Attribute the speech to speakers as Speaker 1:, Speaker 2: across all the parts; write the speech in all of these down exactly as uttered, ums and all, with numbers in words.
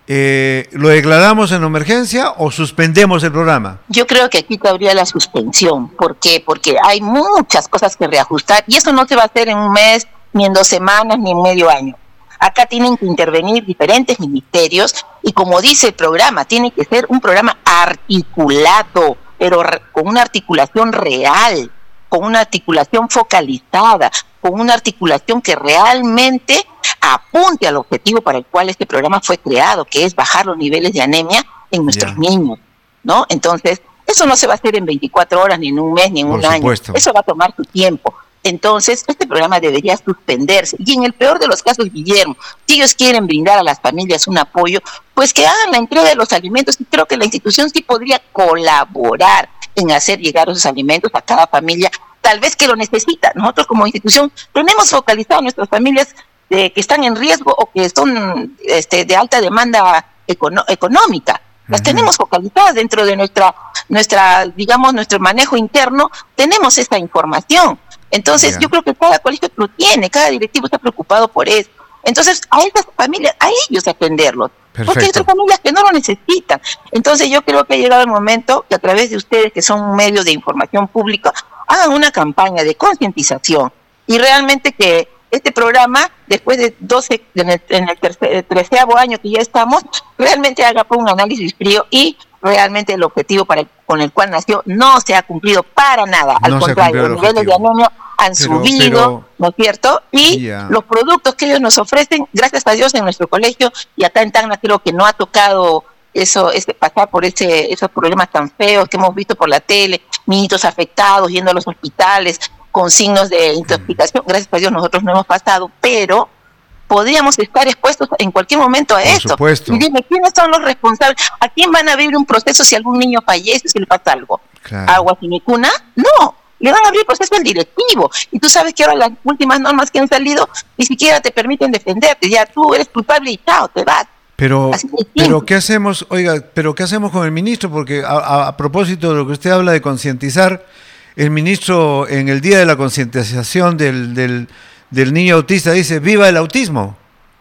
Speaker 1: eh, ¿lo declaramos en emergencia o suspendemos el programa?
Speaker 2: Yo creo que aquí cabría la suspensión. ¿Por qué? Porque hay muchas cosas que reajustar y eso no se va a hacer en un mes, ni en dos semanas, ni en medio año. Acá tienen que intervenir diferentes ministerios y, como dice el programa, tiene que ser un programa articulado, pero con una articulación real, con una articulación focalizada, con una articulación que realmente apunte al objetivo para el cual este programa fue creado, que es bajar los niveles de anemia en nuestros yeah. niños, ¿no? Entonces, eso no se va a hacer en veinticuatro horas, ni en un mes, ni en
Speaker 1: Por
Speaker 2: un
Speaker 1: supuesto.
Speaker 2: año. Eso va a tomar su tiempo. Entonces, este programa debería suspenderse. Y en el peor de los casos, Guillermo, si ellos quieren brindar a las familias un apoyo, pues que hagan la entrega de los alimentos. Y creo que la institución sí podría colaborar en hacer llegar esos alimentos a cada familia, tal vez que lo necesita. Nosotros como institución tenemos focalizado a nuestras familias de, que están en riesgo o que son este, de alta demanda econo- económica. Las uh-huh. tenemos focalizadas dentro de nuestra, nuestra, digamos, nuestro manejo interno, tenemos esta información. Entonces, yeah. yo creo que cada colegio lo tiene, cada directivo está preocupado por eso. Entonces, a esas familias, a ellos atenderlos. Perfecto. Porque hay otras familias que no lo necesitan. Entonces, yo creo que ha llegado el momento que a través de ustedes, que son un medio de información pública, hagan una campaña de concientización y realmente que este programa, después de doce, en el, en el tercer, treceavo año que ya estamos, realmente haga un análisis frío y realmente el objetivo para el, con el cual nació no se ha cumplido para nada. Al
Speaker 1: no
Speaker 2: contrario, los niveles de anemia han pero, subido, pero, ¿no es cierto? Y yeah. los productos que ellos nos ofrecen, gracias a Dios en nuestro colegio, y acá en Tacna creo que no ha tocado eso, este, pasar por ese, esos problemas tan feos que hemos visto por la tele, niñitos afectados, yendo a los hospitales con signos de intoxicación. Gracias a Dios nosotros no hemos pasado, pero podríamos estar expuestos en cualquier momento a
Speaker 1: por
Speaker 2: esto.
Speaker 1: Supuesto.
Speaker 2: Y dime, ¿quiénes son los responsables? ¿A quién van a abrir un proceso si algún niño fallece, si le pasa algo?
Speaker 1: Claro.
Speaker 2: ¿Agua sin cuna? No, le van a abrir proceso al directivo. Y tú sabes que ahora las últimas normas que han salido ni siquiera te permiten defenderte. Ya tú eres culpable y chao, te vas.
Speaker 1: Pero, pero ¿qué hacemos, oiga, pero qué hacemos con el ministro? Porque a, a, a propósito de lo que usted habla de concientizar, el ministro en el día de la concientización del, del, del niño autista dice, ¡viva el autismo!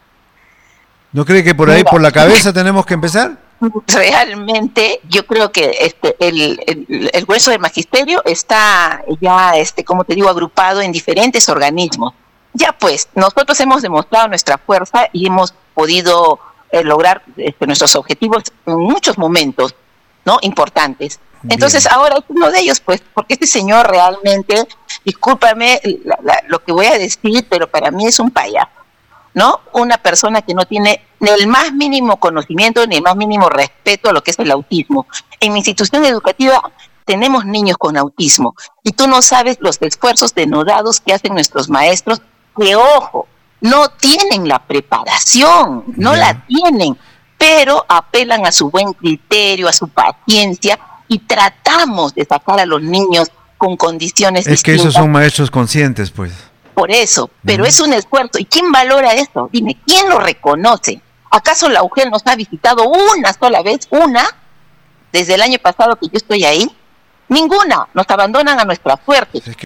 Speaker 1: ¿No cree que por ahí, Mira, por la cabeza tenemos que empezar?
Speaker 2: Realmente yo creo que este el, el, el grueso del magisterio está ya, este como te digo, agrupado en diferentes organismos. Ya pues, nosotros hemos demostrado nuestra fuerza y hemos podido eh, lograr este, nuestros objetivos en muchos momentos, ¿no? Importantes. Entonces Bien. Ahora es uno de ellos, pues, porque este señor realmente, discúlpame la, la, lo que voy a decir, pero para mí es un payaso, ¿no? Una persona que no tiene ni el más mínimo conocimiento ni el más mínimo respeto a lo que es el autismo. En mi institución educativa tenemos niños con autismo y tú no sabes los esfuerzos denodados que hacen nuestros maestros, que ojo, no tienen la preparación, no Bien. La tienen, pero apelan a su buen criterio, a su paciencia, y tratamos de sacar a los niños con condiciones
Speaker 1: es distintas. Que esos son maestros conscientes, pues.
Speaker 2: Por eso, pero uh-huh. es un esfuerzo. ¿Y quién valora eso? Dime, ¿quién lo reconoce? ¿Acaso la U G E L nos ha visitado una sola vez? ¿Una? Desde el año pasado que yo estoy ahí. Ninguna. Nos abandonan a nuestra suerte. Es que